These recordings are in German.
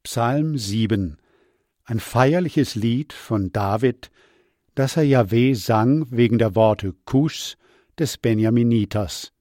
Psalm 7, ein feierliches Lied von David, das er Jahwe sang wegen der Worte Kuschs des Benjaminiters.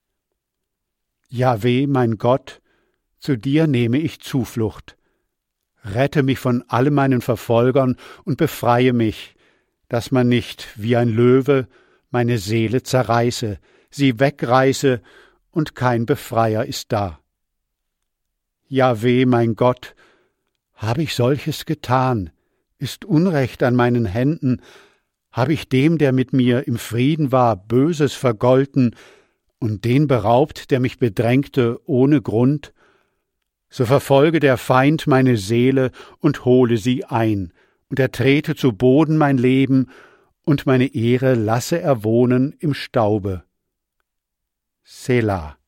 Jahwe, mein Gott, zu dir nehme ich Zuflucht. Rette mich von all meinen Verfolgern und befreie mich, dass man nicht wie ein Löwe meine Seele zerreiße, sie wegreiße und kein Befreier ist da. Jahwe, mein Gott, habe ich solches getan? Ist Unrecht an meinen Händen? Habe ich dem, der mit mir im Frieden war, Böses vergolten und den beraubt, der mich bedrängte ohne Grund? So verfolge der Feind meine Seele und hole sie ein, und er trete zu Boden mein Leben, und meine Ehre lasse er wohnen im Staube. Selah.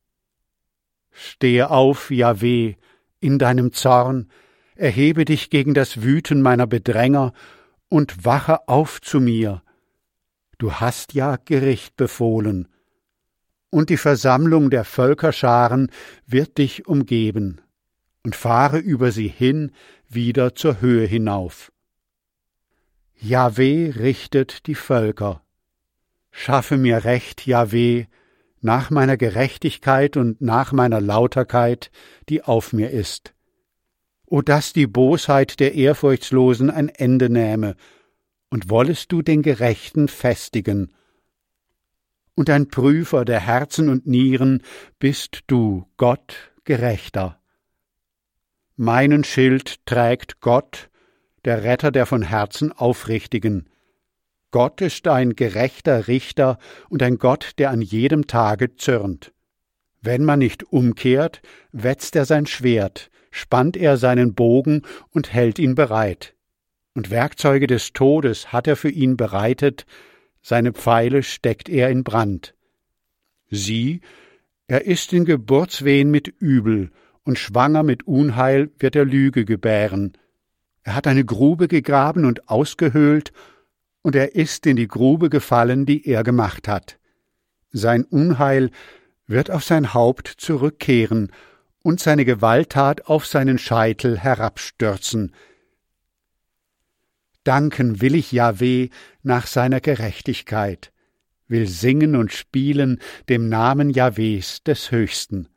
Stehe auf, Jahwe, in deinem Zorn, erhebe dich gegen das Wüten meiner Bedränger und wache auf zu mir. Du hast ja Gericht befohlen, und die Versammlung der Völkerscharen wird dich umgeben, und fahre über sie hin wieder zur Höhe hinauf. Jahwe richtet die Völker. Schaffe mir Recht, Jahwe, nach meiner Gerechtigkeit und nach meiner Lauterkeit, die auf mir ist. O dass die Bosheit der Ehrfurchtslosen ein Ende nähme, und wollest du den Gerechten festigen. Und ein Prüfer der Herzen und Nieren bist du, Gott, Gerechter. Meinen Schild trägt Gott, der Retter der von Herzen Aufrichtigen. Gott ist ein gerechter Richter und ein Gott, der an jedem Tage zürnt. Wenn man nicht umkehrt, wetzt er sein Schwert, spannt er seinen Bogen und hält ihn bereit. Und Werkzeuge des Todes hat er für ihn bereitet, seine Pfeile steckt er in Brand. Sieh, er ist in Geburtswehen mit Übel, und schwanger mit Unheil wird er Lüge gebären. Er hat eine Grube gegraben und ausgehöhlt, und er ist in die Grube gefallen, die er gemacht hat. Sein Unheil wird auf sein Haupt zurückkehren und seine Gewalttat auf seinen Scheitel herabstürzen. Danken will ich Jahwe nach seiner Gerechtigkeit, will singen und spielen dem Namen Jahwes des Höchsten.